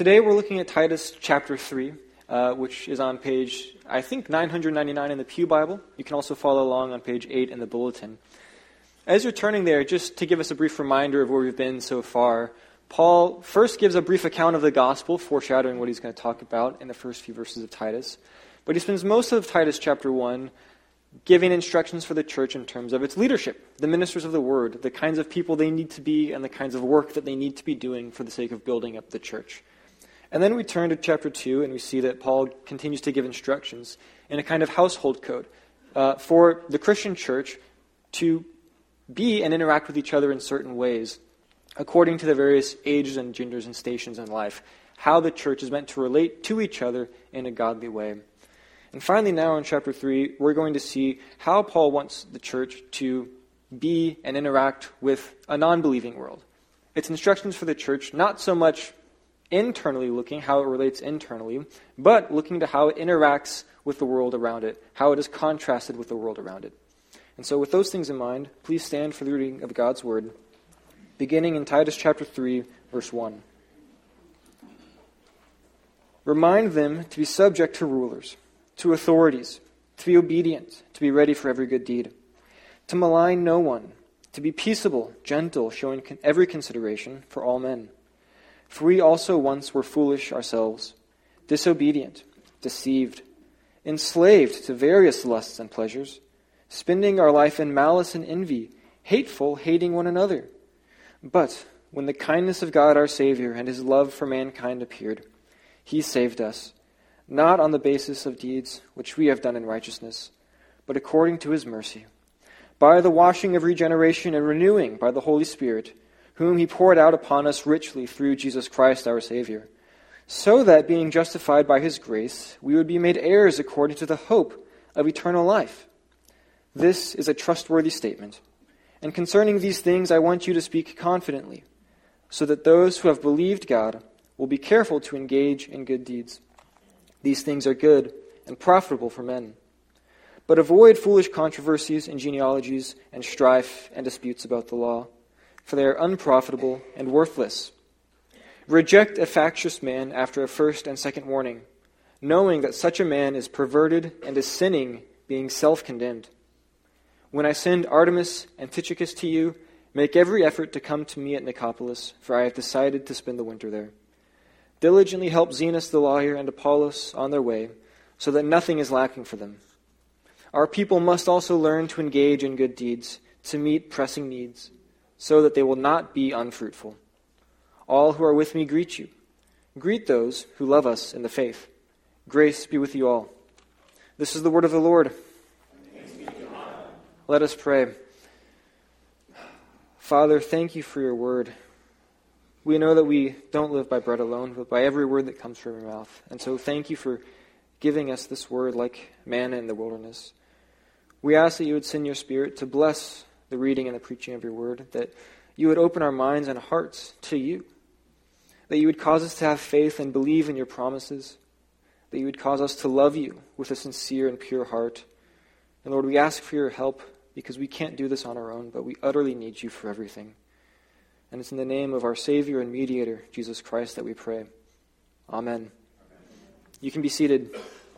Today we're looking at Titus chapter 3, which is on page, I think, 999 in the Pew Bible. You can also follow along on page 8 in the bulletin. As you're turning there, just to give us a brief reminder of where we've been so far, Paul first gives a brief account of the gospel, foreshadowing what he's going to talk about in the first few verses of Titus. But he spends most of Titus chapter 1 giving instructions for the church in terms of its leadership, the ministers of the word, the kinds of people they need to be, and the kinds of work that they need to be doing for the sake of building up the church. And then we turn to chapter 2, and we see that Paul continues to give instructions in a kind of household code for the Christian church to be and interact with each other in certain ways, according to the various ages and genders and stations in life, how the church is meant to relate to each other in a godly way. And finally, now in chapter 3, we're going to see how Paul wants the church to be and interact with a non-believing world. It's instructions for the church, not so much internally looking, how it relates internally, but looking to how it interacts with the world around it, how it is contrasted with the world around it. And so with those things in mind, please stand for the reading of God's Word, beginning in Titus chapter 3, verse 1. Remind them to be subject to rulers, to authorities, to be obedient, to be ready for every good deed, to malign no one, to be peaceable, gentle, showing every consideration for all men. For we also once were foolish ourselves, disobedient, deceived, enslaved to various lusts and pleasures, spending our life in malice and envy, hateful, hating one another. But when the kindness of God our Savior and His love for mankind appeared, He saved us, not on the basis of deeds which we have done in righteousness, but according to His mercy, by the washing of regeneration and renewing by the Holy Spirit, whom He poured out upon us richly through Jesus Christ our Savior, so that, being justified by His grace, we would be made heirs according to the hope of eternal life. This is a trustworthy statement, and concerning these things I want you to speak confidently, so that those who have believed God will be careful to engage in good deeds. These things are good and profitable for men. But avoid foolish controversies and genealogies and strife and disputes about the law, for they are unprofitable and worthless. Reject a factious man after a first and second warning, knowing that such a man is perverted and is sinning, being self-condemned. When I send Artemas and Tychicus to you, make every effort to come to me at Nicopolis, for I have decided to spend the winter there. Diligently help Zenas the lawyer and Apollos on their way, so that nothing is lacking for them. Our people must also learn to engage in good deeds, to meet pressing needs, so that they will not be unfruitful. All who are with me greet you. Greet those who love us in the faith. Grace be with you all. This is the word of the Lord. Let us pray. Father, thank you for your word. We know that we don't live by bread alone, but by every word that comes from your mouth. And so thank you for giving us this word like manna in the wilderness. We ask that you would send your Spirit to bless the reading and the preaching of your word, that you would open our minds and hearts to you, that you would cause us to have faith and believe in your promises, that you would cause us to love you with a sincere and pure heart. And Lord, we ask for your help because we can't do this on our own, but we utterly need you for everything. And it's in the name of our Savior and Mediator, Jesus Christ, that we pray. Amen. You can be seated.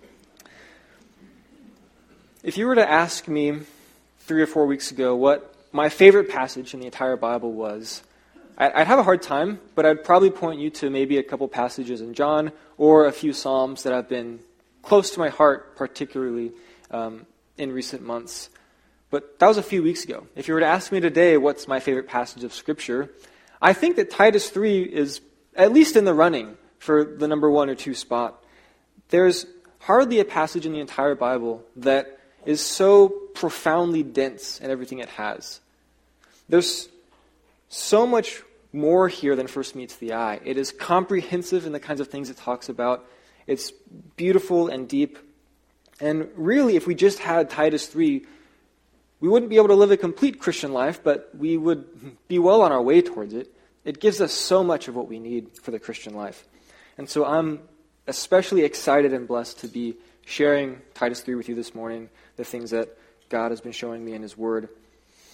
If you were to ask me 3 or 4 weeks ago what my favorite passage in the entire Bible was, I'd have a hard time, but I'd probably point you to maybe a couple passages in John or a few Psalms that have been close to my heart, particularly in recent months. But that was a few weeks ago. If you were to ask me today what's my favorite passage of Scripture, I think that Titus 3 is at least in the running for the number 1 or 2 spot. There's hardly a passage in the entire Bible that is so profoundly dense in everything it has. There's so much more here than first meets the eye. It is comprehensive in the kinds of things it talks about. It's beautiful and deep. And really, if we just had Titus 3, we wouldn't be able to live a complete Christian life, but we would be well on our way towards it. It gives us so much of what we need for the Christian life. And so I'm especially excited and blessed to be sharing Titus 3 with you this morning, the things that God has been showing me in His Word.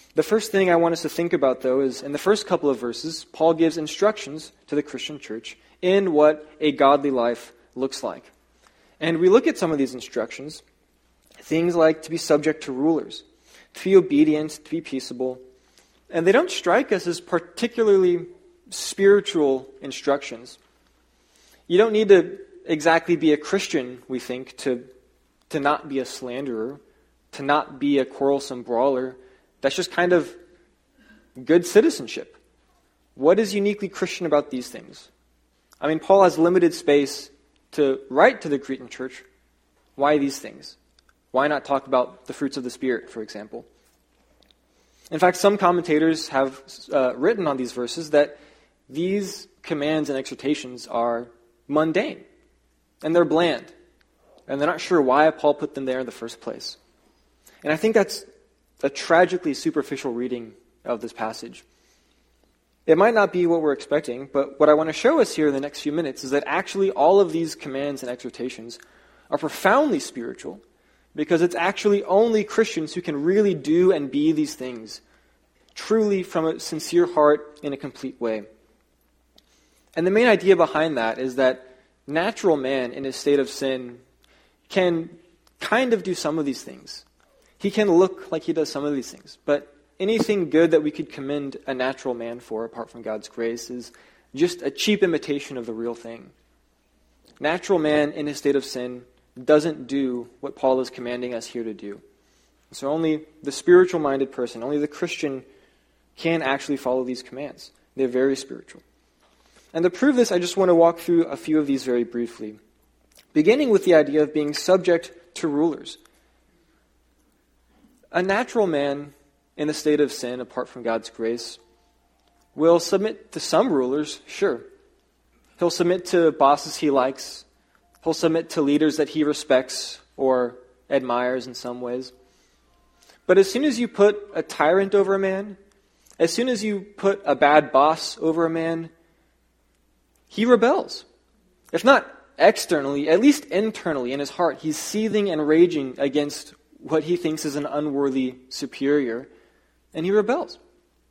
The first thing I want us to think about, though, is in the first couple of verses, Paul gives instructions to the Christian church in what a godly life looks like. And we look at some of these instructions, things like to be subject to rulers, to be obedient, to be peaceable, and they don't strike us as particularly spiritual instructions. You don't need to exactly be a Christian, we think, to not be a slanderer, to not be a quarrelsome brawler. That's just kind of good citizenship. What is uniquely Christian about these things? I mean, Paul has limited space to write to the Cretan church. Why these things? Why not talk about the fruits of the Spirit, for example? In fact, some commentators have written on these verses that these commands and exhortations are mundane, and they're bland, and they're not sure why Paul put them there in the first place. And I think that's a tragically superficial reading of this passage. It might not be what we're expecting, but what I want to show us here in the next few minutes is that actually all of these commands and exhortations are profoundly spiritual, because it's actually only Christians who can really do and be these things, truly from a sincere heart in a complete way. And the main idea behind that is that natural man in his state of sin can kind of do some of these things. He can look like he does some of these things, but anything good that we could commend a natural man for, apart from God's grace, is just a cheap imitation of the real thing. Natural man in his state of sin doesn't do what Paul is commanding us here to do. So only the spiritual-minded person, only the Christian, can actually follow these commands. They're very spiritual. And to prove this, I just want to walk through a few of these very briefly, beginning with the idea of being subject to rulers. A natural man in the state of sin, apart from God's grace, will submit to some rulers, sure. He'll submit to bosses he likes. He'll submit to leaders that he respects or admires in some ways. But as soon as you put a tyrant over a man, as soon as you put a bad boss over a man, he rebels. If not externally, at least internally in his heart, he's seething and raging against what he thinks is an unworthy superior, and he rebels.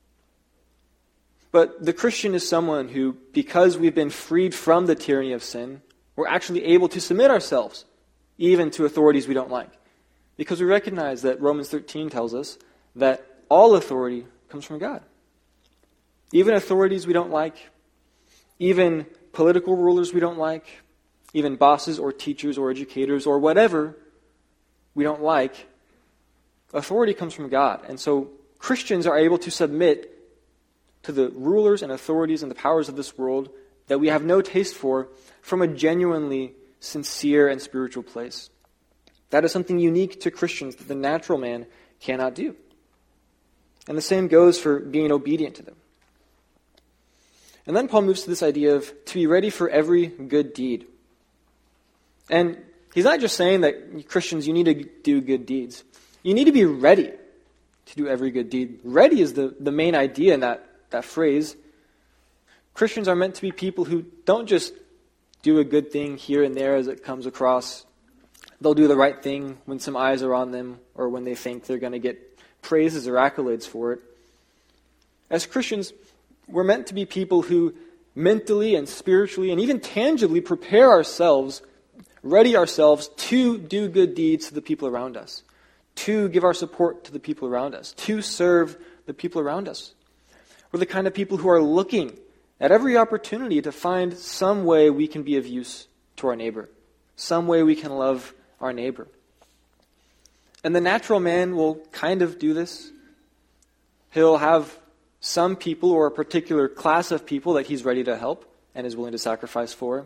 But the Christian is someone who, because we've been freed from the tyranny of sin, we're actually able to submit ourselves even to authorities we don't like. Because we recognize that Romans 13 tells us that all authority comes from God. Even authorities we don't like, even political rulers we don't like, even bosses or teachers or educators or whatever we don't like, authority comes from God. And so Christians are able to submit to the rulers and authorities and the powers of this world that we have no taste for from a genuinely sincere and spiritual place. That is something unique to Christians that the natural man cannot do. And the same goes for being obedient to them. And then Paul moves to this idea of to be ready for every good deed. And he's not just saying that Christians, you need to do good deeds. You need to be ready to do every good deed. Ready is the main idea in that phrase. Christians are meant to be people who don't just do a good thing here and there as it comes across. They'll do the right thing when some eyes are on them or when they think they're going to get praises or accolades for it. As Christians, we're meant to be people who mentally and spiritually and even tangibly prepare ourselves, ready ourselves to do good deeds to the people around us, to give our support to the people around us, to serve the people around us. We're the kind of people who are looking at every opportunity to find some way we can be of use to our neighbor, some way we can love our neighbor. And the natural man will kind of do this. He'll have some people or a particular class of people that he's ready to help and is willing to sacrifice for.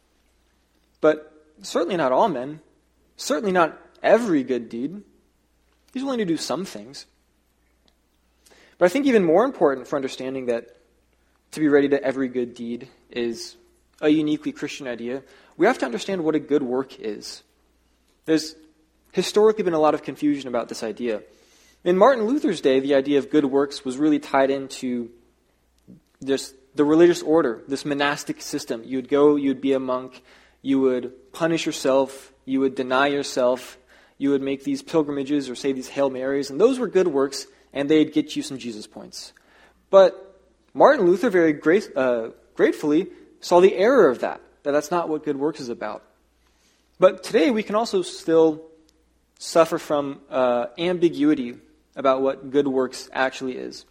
But certainly not all men. Certainly not every good deed. He's willing to do some things. But I think even more important for understanding that to be ready to every good deed is a uniquely Christian idea, we have to understand what a good work is. There's historically been a lot of confusion about this idea. In Martin Luther's day, the idea of good works was really tied into just the religious order, this monastic system. You would go, you would be a monk, you would punish yourself, you would deny yourself, you would make these pilgrimages or say these Hail Marys, and those were good works, and they'd get you some Jesus points. But Martin Luther very gratefully saw the error of that that's not what good works is about. But today we can also still suffer from ambiguity about what good works actually is.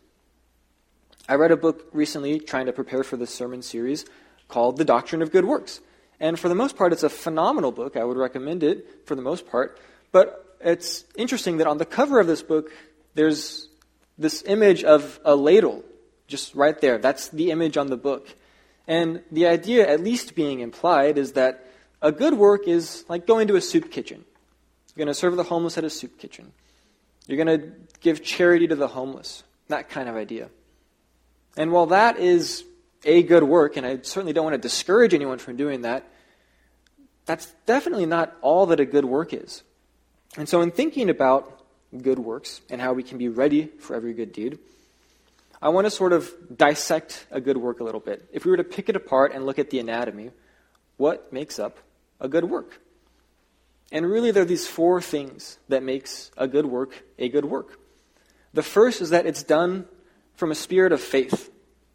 I read a book recently trying to prepare for this sermon series called The Doctrine of Good Works. And for the most part, it's a phenomenal book. I would recommend it for the most part. But it's interesting that on the cover of this book, there's this image of a ladle just right there. That's the image on the book. And the idea, at least being implied, is that a good work is like going to a soup kitchen. You're going to serve the homeless at a soup kitchen. You're going to give charity to the homeless. That kind of idea. And while that is a good work, and I certainly don't want to discourage anyone from doing that, that's definitely not all that a good work is. And so in thinking about good works and how we can be ready for every good deed, I want to sort of dissect a good work a little bit. If we were to pick it apart and look at the anatomy, what makes up a good work? And really there are these four things that makes a good work a good work. The first is that it's done from a spirit of faith.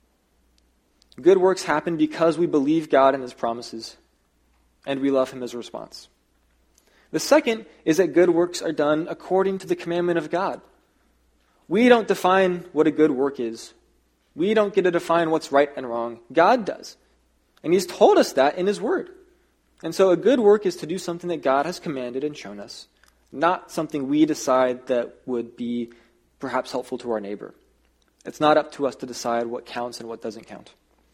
Good works happen because we believe God and His promises, and we love Him as a response. The second is that good works are done according to the commandment of God. We don't define what a good work is. We don't get to define what's right and wrong. God does. And He's told us that in His Word. And so a good work is to do something that God has commanded and shown us, not something we decide that would be perhaps helpful to our neighbor. It's not up to us to decide what counts and what doesn't count.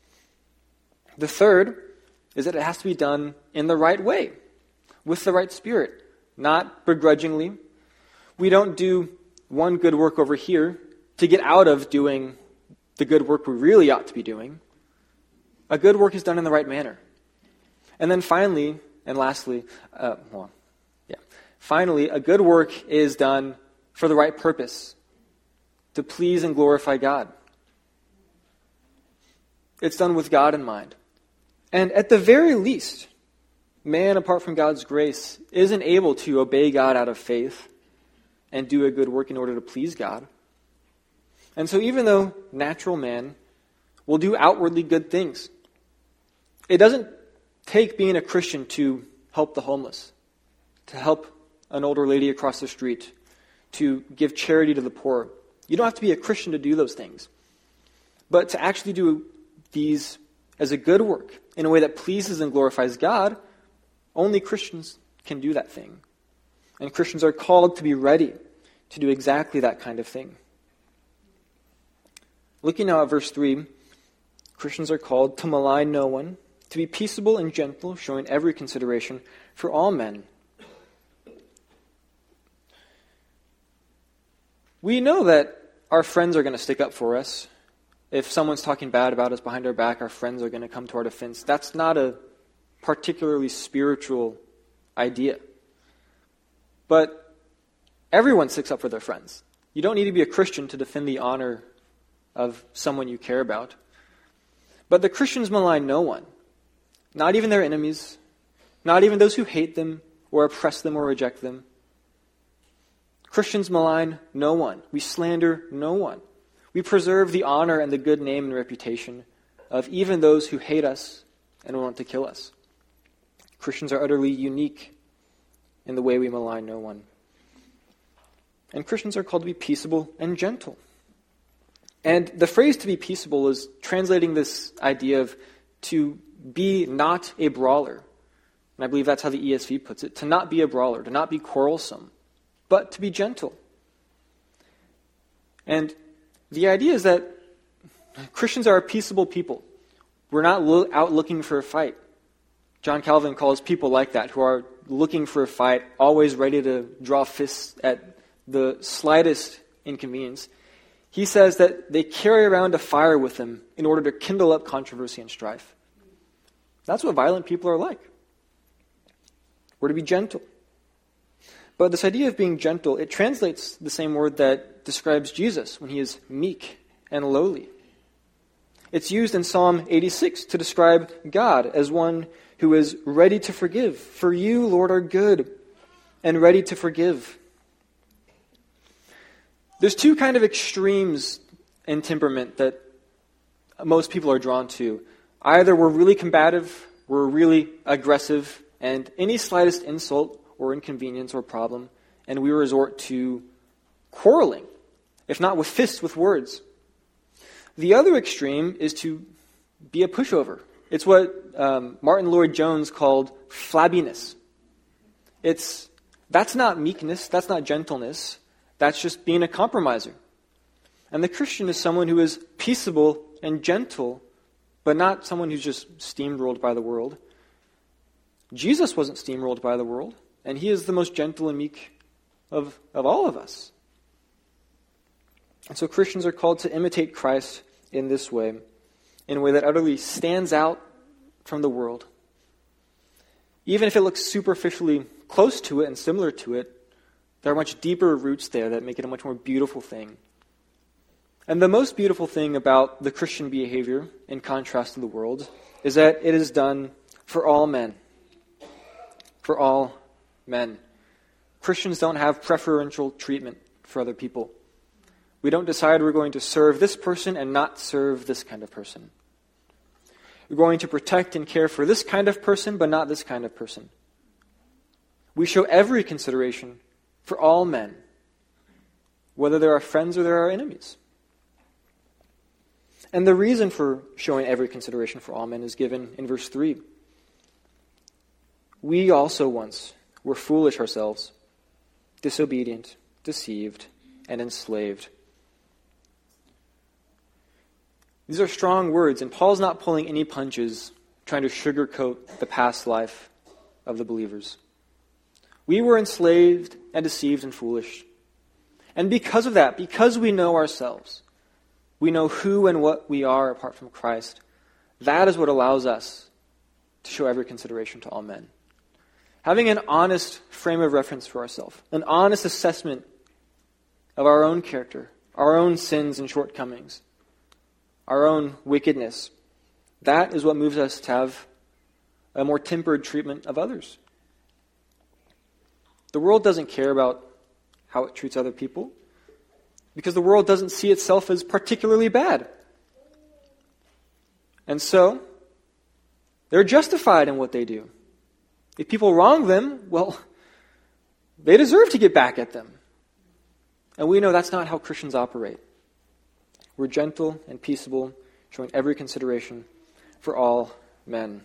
The third is that it has to be done in the right way, with the right spirit, not begrudgingly. We don't do one good work over here to get out of doing the good work we really ought to be doing. A good work is done in the right manner. And then finally, and lastly, finally, a good work is done for the right purpose, to please and glorify God. It's done with God in mind. And at the very least, man, apart from God's grace, isn't able to obey God out of faith and do a good work in order to please God. And so even though natural man will do outwardly good things, it doesn't take being a Christian to help the homeless, to help an older lady across the street, to give charity to the poor. You don't have to be a Christian to do those things. But to actually do these as a good work, in a way that pleases and glorifies God, only Christians can do that thing. And Christians are called to be ready to do exactly that kind of thing. Looking now at verse 3, Christians are called to malign no one, to be peaceable and gentle, showing every consideration for all men. We know that our friends are going to stick up for us. If someone's talking bad about us behind our back, our friends are going to come to our defense. That's not a particularly spiritual idea. But everyone sticks up for their friends. You don't need to be a Christian to defend the honor of someone you care about. But the Christians malign no one, not even their enemies, not even those who hate them or oppress them or reject them. Christians malign no one. We slander no one. We preserve the honor and the good name and reputation of even those who hate us and want to kill us. Christians are utterly unique in the way we malign no one. And Christians are called to be peaceable and gentle. And the phrase to be peaceable is translating this idea of to be not a brawler. And I believe that's how the ESV puts it. To not be a brawler, to not be quarrelsome, but to be gentle. And the idea is that Christians are a peaceable people. We're not out looking for a fight. John Calvin calls people like that, who are looking for a fight, always ready to draw fists at the slightest inconvenience. He says that they carry around a fire with them in order to kindle up controversy and strife. That's what violent people are like. We're to be gentle. But this idea of being gentle, it translates the same word that describes Jesus when he is meek and lowly. It's used in Psalm 86 to describe God as one who is ready to forgive. For you, Lord, are good and ready to forgive. There's two kind of extremes in temperament that most people are drawn to. Either we're really combative, we're really aggressive, and any slightest insult or inconvenience or problem, and we resort to quarreling, if not with fists, with words. The other extreme is to be a pushover. It's what Martin Lloyd-Jones called flabbiness. That's not meekness, that's not gentleness, that's just being a compromiser. And the Christian is someone who is peaceable and gentle, but not someone who's just steamrolled by the world. Jesus wasn't steamrolled by the world, and he is the most gentle and meek of all of us. And so Christians are called to imitate Christ in this way, in a way that utterly stands out from the world. Even if it looks superficially close to it and similar to it, there are much deeper roots there that make it a much more beautiful thing. And the most beautiful thing about the Christian behavior, in contrast to the world, is that it is done for all men. For all men. Christians don't have preferential treatment for other people. We don't decide we're going to serve this person and not serve this kind of person. We're going to protect and care for this kind of person, but not this kind of person. We show every consideration for all men, whether they're our friends or they're our enemies. And the reason for showing every consideration for all men is given in verse 3. We also once were foolish ourselves, disobedient, deceived, and enslaved. These are strong words, and Paul's not pulling any punches, trying to sugarcoat the past life of the believers. We were enslaved and deceived and foolish. And because of that, because we know ourselves, we know who and what we are apart from Christ, that is what allows us to show every consideration to all men. Having an honest frame of reference for ourselves, an honest assessment of our own character, our own sins and shortcomings, our own wickedness, that is what moves us to have a more tempered treatment of others. The world doesn't care about how it treats other people because the world doesn't see itself as particularly bad. And so, they're justified in what they do. If people wrong them, well, they deserve to get back at them. And we know that's not how Christians operate. We're gentle and peaceable, showing every consideration for all men.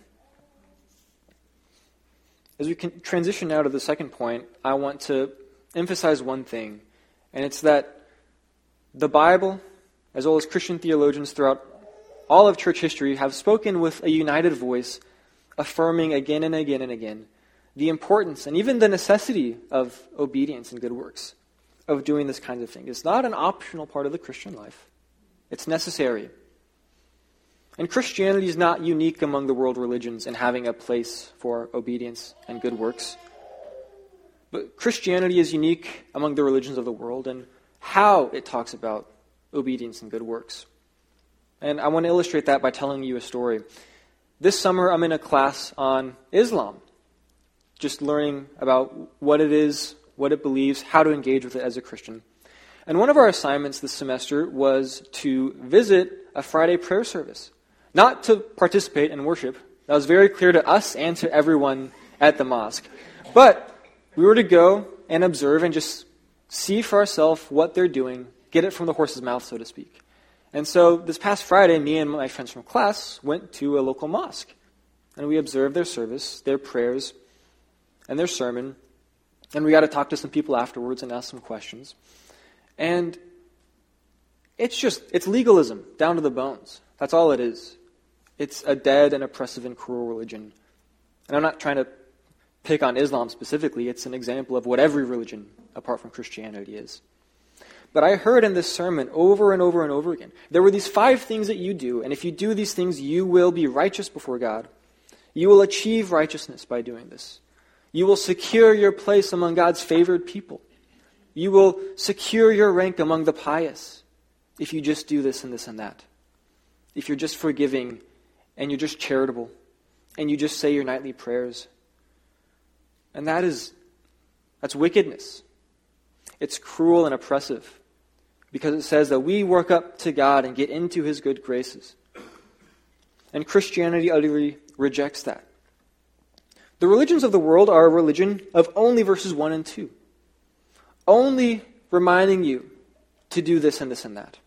As we can transition now to the second point, I want to emphasize one thing, and it's that the Bible, as well as Christian theologians throughout all of church history, have spoken with a united voice, affirming again and again and again the importance and even the necessity of obedience and good works, of doing this kind of thing. It's not an optional part of the Christian life. It's necessary. And Christianity is not unique among the world religions in having a place for obedience and good works. But Christianity is unique among the religions of the world in how it talks about obedience and good works. And I want to illustrate that by telling you a story. This summer I'm in a class on Islam, just learning about what it is, what it believes, how to engage with it as a Christian. And one of our assignments this semester was to visit a Friday prayer service. Not to participate in worship. That was very clear to us and to everyone at the mosque. But we were to go and observe and just see for ourselves what they're doing, get it from the horse's mouth, so to speak. And so this past Friday, me and my friends from class went to a local mosque. And we observed their service, their prayers, and their sermon. And we got to talk to some people afterwards and ask some questions. And it's legalism down to the bones. That's all it is. It's a dead and oppressive and cruel religion. And I'm not trying to pick on Islam specifically. It's an example of what every religion, apart from Christianity, is. But I heard in this sermon over and over and over again, there were these 5 things that you do, and if you do these things, you will be righteous before God. You will achieve righteousness by doing this. You will secure your place among God's favored people. You will secure your rank among the pious if you just do this and this and that. If you're just forgiving and you're just charitable and you just say your nightly prayers. And that's wickedness. It's cruel and oppressive. because it says that we work up to God and get into his good graces. And Christianity utterly rejects that. The religions of the world are a religion of only verses 1 and 2. Only reminding you to do this and this and that.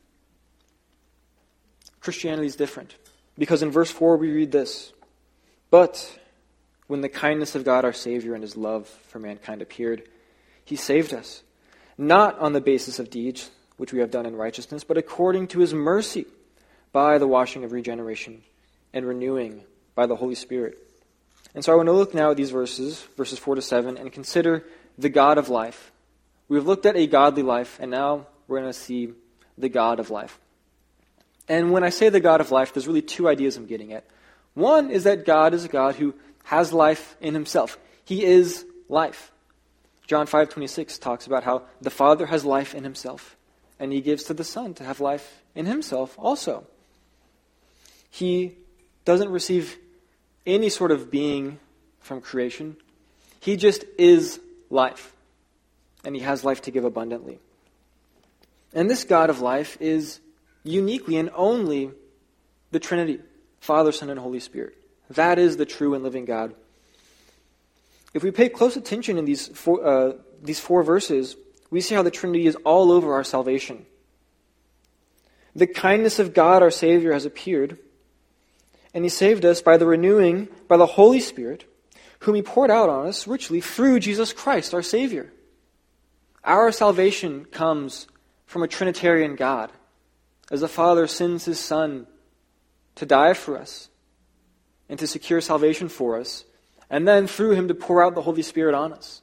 Christianity is different. Because in verse 4 we read this, "But when the kindness of God our Savior and his love for mankind appeared, he saved us, not on the basis of deeds which we have done in righteousness, but according to his mercy, by the washing of regeneration and renewing by the Holy Spirit." And so I want to look now at these verses 4 to 7, and consider the God of life. We've looked at a godly life, and now we're going to see the God of life. And when I say the God of life, there's really two ideas I'm getting at. One is that God is a God who has life in himself. He is life. John 5:26 talks about how the Father has life in himself, and he gives to the Son to have life in himself also. He doesn't receive any sort of being from creation. He just is life, and he has life to give abundantly. And this God of life is uniquely and only the Trinity, Father, Son, and Holy Spirit. That is the true and living God. If we pay close attention in these four verses, we see how the Trinity is all over our salvation. The kindness of God, our Savior, has appeared, and he saved us by the renewing, by the Holy Spirit, whom he poured out on us richly through Jesus Christ, our Savior. Our salvation comes from a Trinitarian God, as the Father sends his Son to die for us and to secure salvation for us, and then through him to pour out the Holy Spirit on us.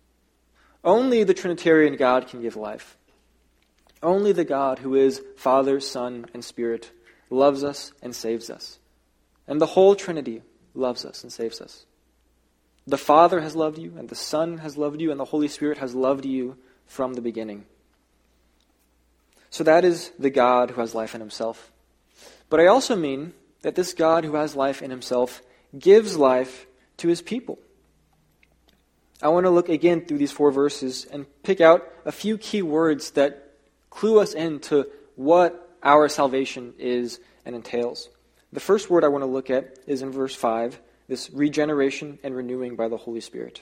Only the Trinitarian God can give life. Only the God who is Father, Son, and Spirit loves us and saves us. And the whole Trinity loves us and saves us. The Father has loved you, and the Son has loved you, and the Holy Spirit has loved you from the beginning. So that is the God who has life in himself. But I also mean that this God who has life in himself gives life to his people. I want to look again through these four verses and pick out a few key words that clue us into what our salvation is and entails. The first word I want to look at is in verse 5, this regeneration and renewing by the Holy Spirit.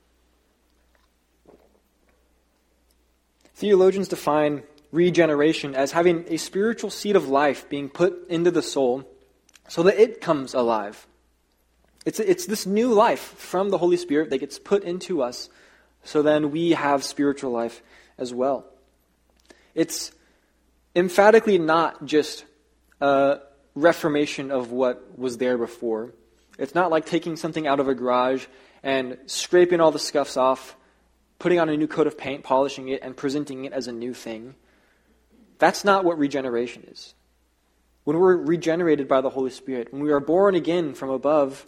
Theologians define regeneration as having a spiritual seed of life being put into the soul so that it comes alive. It's this new life from the Holy Spirit that gets put into us, so then we have spiritual life as well. It's emphatically not just a reformation of what was there before. It's not like taking something out of a garage and scraping all the scuffs off, putting on a new coat of paint, polishing it, and presenting it as a new thing. That's not what regeneration is. When we're regenerated by the Holy Spirit, when we are born again from above,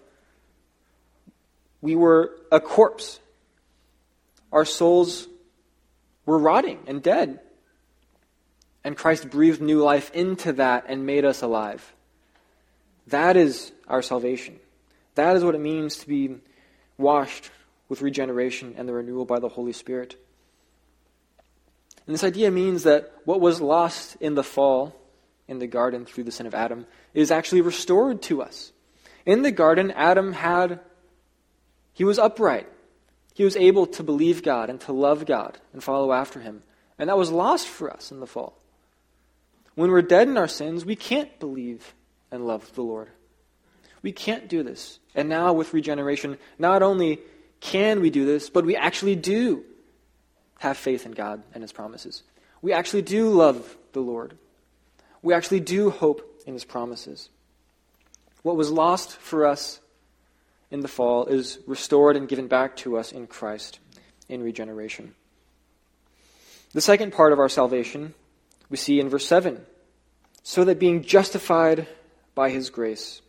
we were a corpse. Our souls were rotting and dead. And Christ breathed new life into that and made us alive. That is our salvation. That is what it means to be washed with regeneration and the renewal by the Holy Spirit. And this idea means that what was lost in the fall, in the garden through the sin of Adam, is actually restored to us. In the garden, Adam he was upright. He was able to believe God and to love God and follow after him. And that was lost for us in the fall. When we're dead in our sins, we can't believe and love the Lord. We can't do this. And now with regeneration, not only can we do this, but we actually do have faith in God and his promises. We actually do love the Lord. We actually do hope in his promises. What was lost for us in the fall is restored and given back to us in Christ in regeneration. The second part of our salvation we see in verse 7. So that being justified by his grace.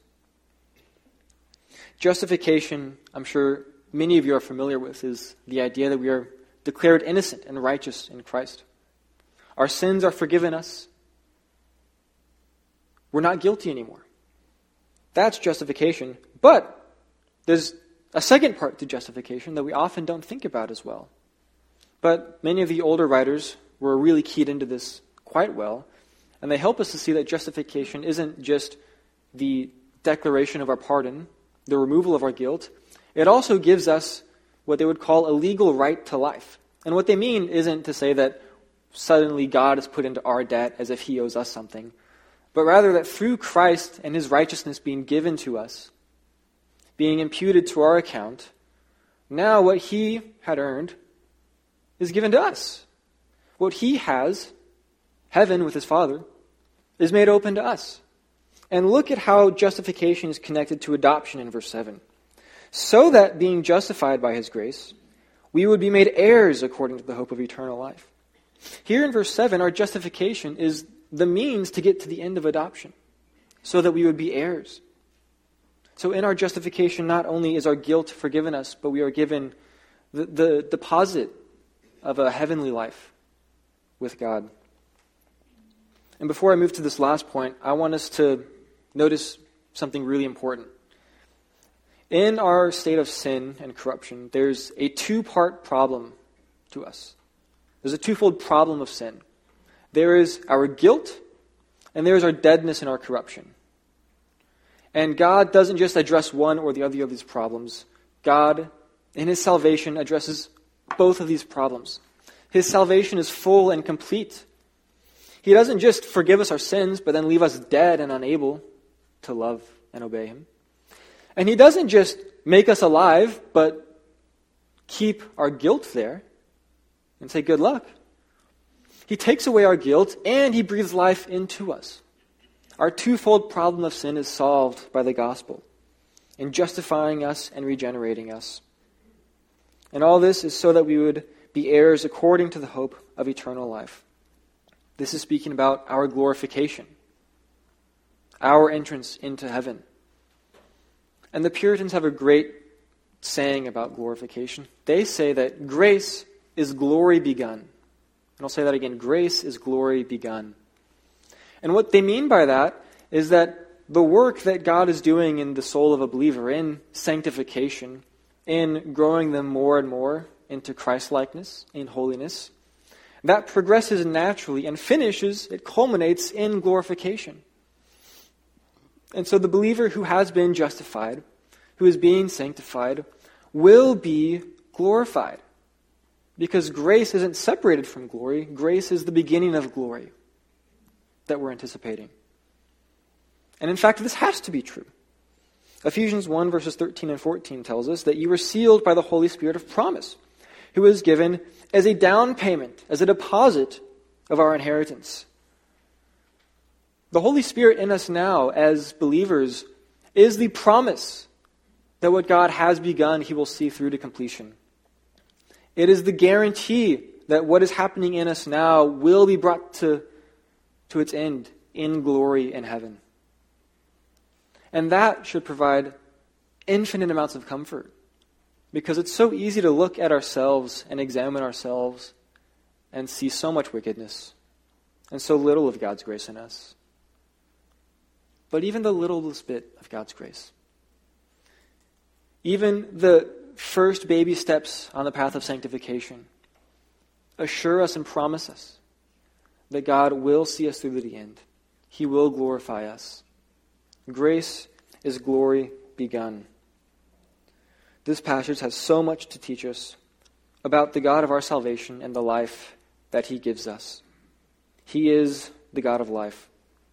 Justification, I'm sure many of you are familiar with, is the idea that we are declared innocent and righteous in Christ. Our sins are forgiven us. We're not guilty anymore. That's justification. But there's a second part to justification that we often don't think about as well. But many of the older writers were really keyed into this quite well, and they help us to see that justification isn't just the declaration of our pardon, the removal of our guilt. It also gives us what they would call a legal right to life. And what they mean isn't to say that suddenly God is put into our debt as if he owes us something, but rather that through Christ and his righteousness being given to us, being imputed to our account, now what he had earned is given to us. What he has, heaven with his Father, is made open to us. And look at how justification is connected to adoption in verse 7. So that being justified by his grace, we would be made heirs according to the hope of eternal life. Here in verse 7, our justification is the means to get to the end of adoption, so that we would be heirs. So in our justification, not only is our guilt forgiven us, but we are given the deposit of a heavenly life with God. And before I move to this last point, I want us to notice something really important. In our state of sin and corruption, there's a two-part problem to us. There's a twofold problem of sin. There is our guilt, and there is our deadness in our corruption. And God doesn't just address one or the other of these problems. God, in his salvation, addresses both of these problems. His salvation is full and complete. He doesn't just forgive us our sins, but then leave us dead and unable to love and obey him. And he doesn't just make us alive, but keep our guilt there and say, good luck. He takes away our guilt and he breathes life into us. Our twofold problem of sin is solved by the gospel in justifying us and regenerating us. And all this is so that we would be heirs according to the hope of eternal life. This is speaking about our glorification, our entrance into heaven. And the Puritans have a great saying about glorification. They say that grace is glory begun. And I'll say that again, grace is glory begun. And what they mean by that is that the work that God is doing in the soul of a believer, in sanctification, in growing them more and more into Christ-likeness, in holiness, that progresses naturally and finishes, it culminates in glorification. And so the believer who has been justified, who is being sanctified, will be glorified. Because grace isn't separated from glory. Grace is the beginning of glory that we're anticipating. And in fact, this has to be true. Ephesians 1 verses 13 and 14 tells us that you were sealed by the Holy Spirit of promise, who was given as a down payment, as a deposit of our inheritance. The Holy Spirit in us now as believers is the promise that what God has begun, he will see through to completion. It is the guarantee that what is happening in us now will be brought to its end in glory in heaven. And that should provide infinite amounts of comfort, because it's so easy to look at ourselves and examine ourselves and see so much wickedness and so little of God's grace in us. But even the littlest bit of God's grace, even the first baby steps on the path of sanctification, assure us and promise us that God will see us through to the end. He will glorify us. Grace is glory begun. This passage has so much to teach us about the God of our salvation and the life that he gives us. He is the God of life.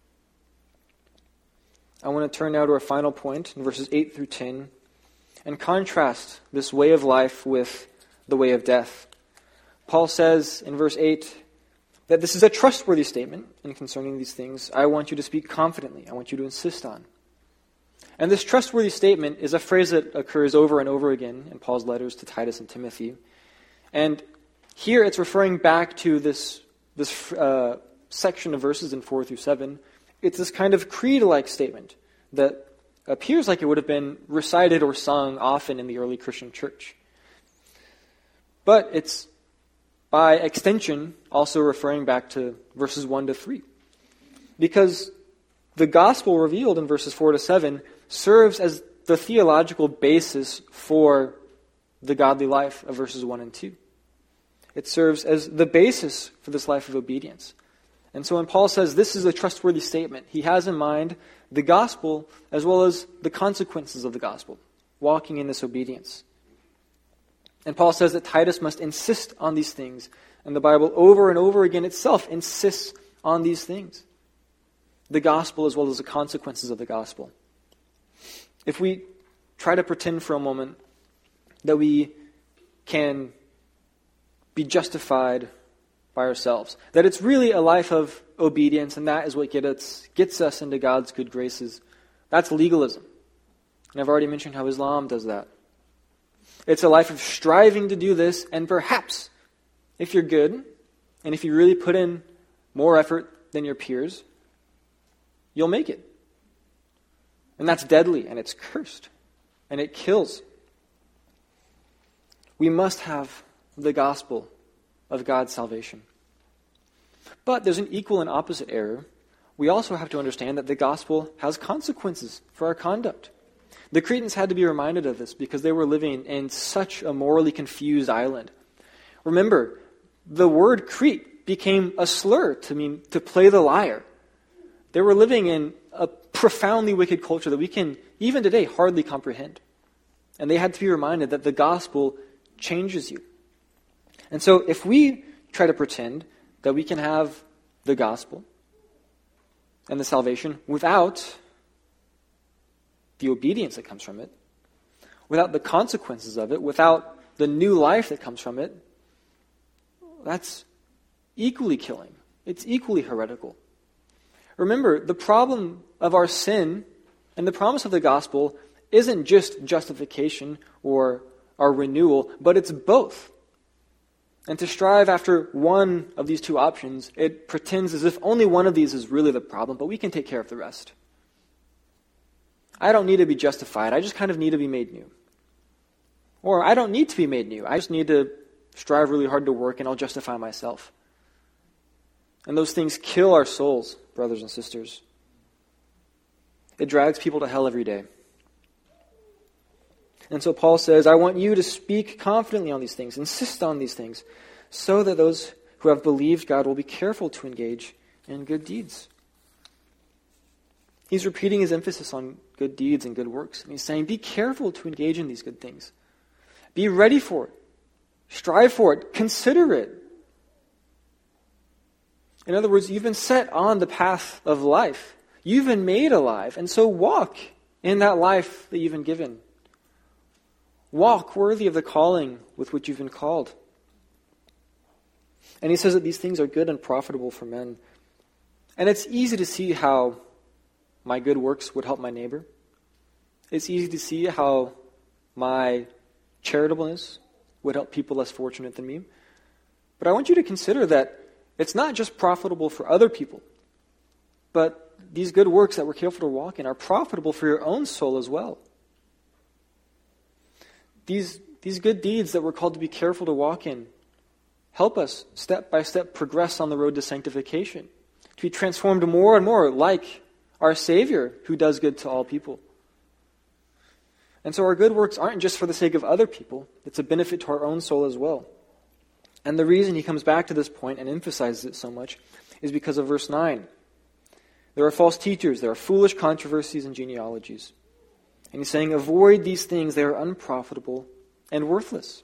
I want to turn now to our final point in verses 8 through 10 and contrast this way of life with the way of death. Paul says in verse 8 that this is a trustworthy statement, and concerning these things, I want you to speak confidently. I want you to insist on. And this trustworthy statement is a phrase that occurs over and over again in Paul's letters to Titus and Timothy. And here it's referring back to this section of verses in 4 through 7. It's this kind of creed-like statement that appears like it would have been recited or sung often in the early Christian church. But it's, by extension, also referring back to verses 1 to 3. Because the gospel revealed in verses 4 to 7 serves as the theological basis for the godly life of verses 1 and 2. It serves as the basis for this life of obedience. And so when Paul says this is a trustworthy statement, he has in mind the gospel as well as the consequences of the gospel, walking in this obedience. And Paul says that Titus must insist on these things, and the Bible over and over again itself insists on these things, the gospel as well as the consequences of the gospel. If we try to pretend for a moment that we can be justified by ourselves, that it's really a life of obedience, and that is what gets us into God's good graces, that's legalism. And I've already mentioned how Islam does that. It's a life of striving to do this, and perhaps, if you're good, and if you really put in more effort than your peers, you'll make it. And that's deadly, and it's cursed, and it kills. We must have the gospel of God's salvation. But there's an equal and opposite error. We also have to understand that the gospel has consequences for our conduct. The Cretans had to be reminded of this because they were living in such a morally confused island. Remember, the word Crete became a slur to mean to play the liar. They were living in a profoundly wicked culture that we can, even today, hardly comprehend. And they had to be reminded that the gospel changes you. And so if we try to pretend that we can have the gospel and the salvation without the obedience that comes from it, without the consequences of it, without the new life that comes from it, that's equally killing. It's equally heretical. Remember, the problem of our sin and the promise of the gospel isn't just justification or our renewal, but it's both. And to strive after one of these two options, it pretends as if only one of these is really the problem, but we can take care of the rest. I don't need to be justified. I just kind of need to be made new. Or I don't need to be made new. I just need to strive really hard to work and I'll justify myself. And those things kill our souls, brothers and sisters. It drags people to hell every day. And so Paul says, I want you to speak confidently on these things, insist on these things, so that those who have believed God will be careful to engage in good deeds. He's repeating his emphasis on good deeds and good works. And he's saying, be careful to engage in these good things. Be ready for it. Strive for it. Consider it. In other words, you've been set on the path of life. You've been made alive. And so walk in that life that you've been given. Walk worthy of the calling with which you've been called. And he says that these things are good and profitable for men. And it's easy to see how my good works would help my neighbor. It's easy to see how my charitableness would help people less fortunate than me. But I want you to consider that it's not just profitable for other people, but these good works that we're careful to walk in are profitable for your own soul as well. These good deeds that we're called to be careful to walk in help us step by step progress on the road to sanctification, to be transformed more and more like our Savior who does good to all people. And so our good works aren't just for the sake of other people, it's a benefit to our own soul as well. And the reason he comes back to this point and emphasizes it so much is because of verse 9. There are false teachers, there are foolish controversies and genealogies. And he's saying, avoid these things, they are unprofitable and worthless.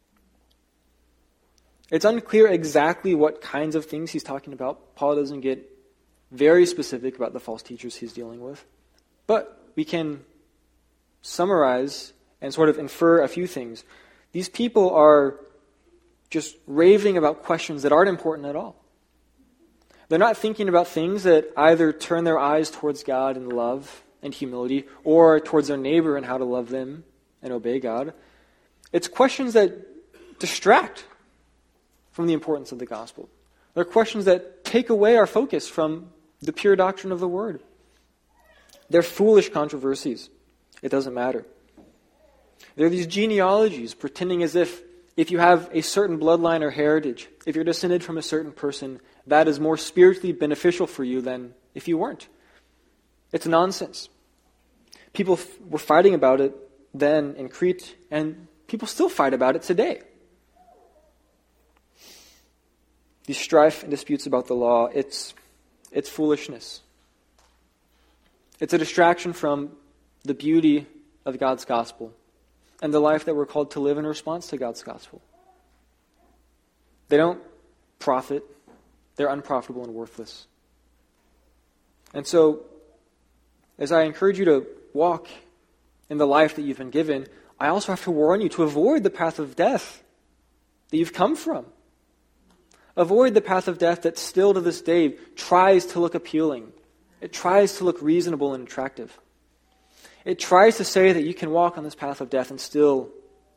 It's unclear exactly what kinds of things he's talking about. Paul doesn't get very specific about the false teachers he's dealing with. But we can summarize and sort of infer a few things. These people are just raving about questions that aren't important at all. They're not thinking about things that either turn their eyes towards God in love and humility, or towards their neighbor and how to love them and obey God. It's questions that distract from the importance of the gospel. They're questions that take away our focus from the pure doctrine of the Word. They're foolish controversies. It doesn't matter. There are these genealogies pretending as if you have a certain bloodline or heritage, if you're descended from a certain person, that is more spiritually beneficial for you than if you weren't. It's nonsense. People were fighting about it then in Crete, and people still fight about it today. these strife and disputes about the law, it's foolishness. It's a distraction from the beauty of God's gospel and the life that we're called to live in response to God's gospel. They don't profit. They're unprofitable and worthless. And so, as I encourage you to walk in the life that you've been given, I also have to warn you to avoid the path of death that you've come from. Avoid the path of death that still to this day tries to look appealing. It tries to look reasonable and attractive. It tries to say that you can walk on this path of death and still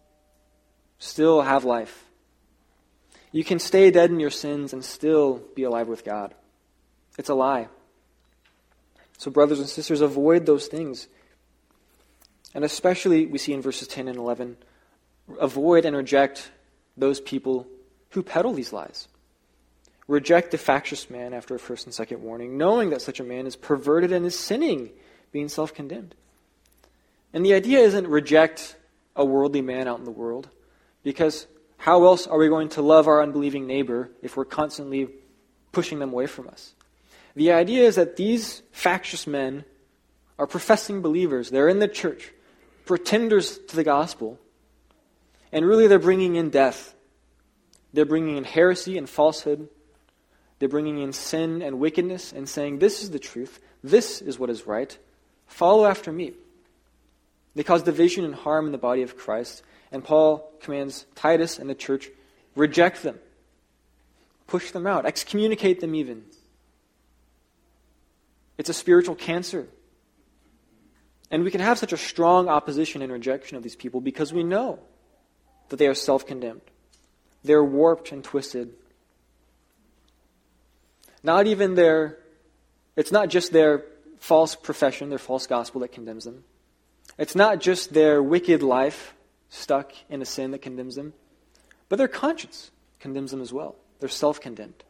have life. You can stay dead in your sins and still be alive with God. It's a lie. So brothers and sisters, avoid those things. And especially, we see in verses 10 and 11, avoid and reject those people who peddle these lies. Reject the factious man after a first and second warning, knowing that such a man is perverted and is sinning, being self-condemned. And the idea isn't reject a worldly man out in the world, because how else are we going to love our unbelieving neighbor if we're constantly pushing them away from us? The idea is that these factious men are professing believers. They're in the church, pretenders to the gospel, and really they're bringing in death. They're bringing in heresy and falsehood. They're bringing in sin and wickedness and saying, this is the truth. This is what is right. Follow after me. They cause division and harm in the body of Christ. And Paul commands Titus and the church, reject them. Push them out. Excommunicate them even. It's a spiritual cancer. And we can have such a strong opposition and rejection of these people because we know that they are self-condemned. They're warped and twisted. It's not just their false profession, their false gospel that condemns them. It's not just their wicked life stuck in a sin that condemns them, but their conscience condemns them as well. They're self-condemned.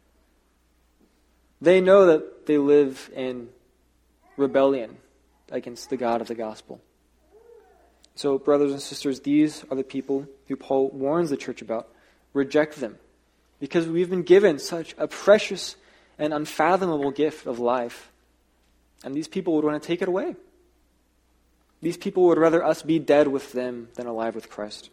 They know that they live in rebellion against the God of the gospel. So, brothers and sisters, these are the people who Paul warns the church about. Reject them, because we've been given such a precious and unfathomable gift of life, and these people would want to take it away. These people would rather us be dead with them than alive with Christ.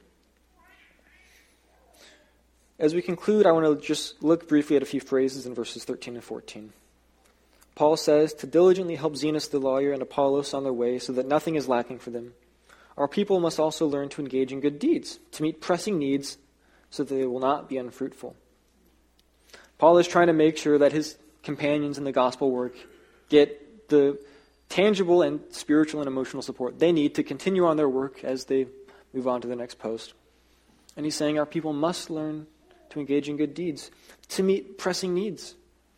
As we conclude, I want to just look briefly at a few phrases in verses 13 and 14. Paul says, to diligently help Zenas the lawyer and Apollos on their way so that nothing is lacking for them. Our people must also learn to engage in good deeds, to meet pressing needs so that they will not be unfruitful. Paul is trying to make sure that his companions in the gospel work get the tangible and spiritual and emotional support they need to continue on their work as they move on to the next post. And he's saying our people must learn to engage in good deeds, to meet pressing needs.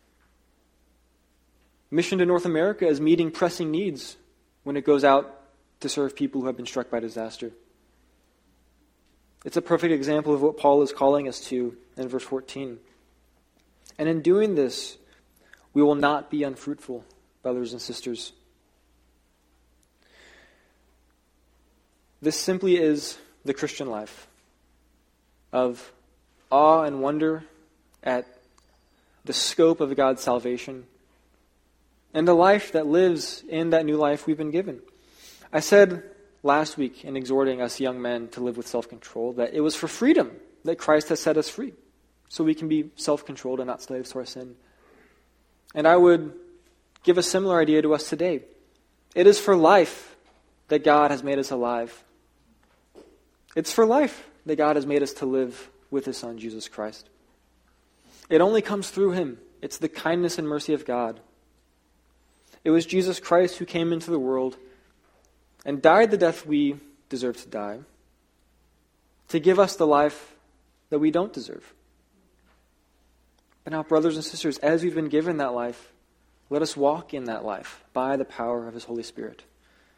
Mission to North America is meeting pressing needs when it goes out to serve people who have been struck by disaster. It's a perfect example of what Paul is calling us to in verse 14. And in doing this, we will not be unfruitful, brothers and sisters. This simply is the Christian life of awe and wonder at the scope of God's salvation and the life that lives in that new life we've been given. I said last week in exhorting us young men to live with self-control that it was for freedom that Christ has set us free, so we can be self-controlled and not slaves to our sin. And I would give a similar idea to us today. It is for life that God has made us alive. It's for life that God has made us to live with His Son, Jesus Christ. It only comes through Him. It's the kindness and mercy of God. It was Jesus Christ who came into the world and died the death we deserve to die to give us the life that we don't deserve. But now, brothers and sisters, as we've been given that life, let us walk in that life by the power of His Holy Spirit.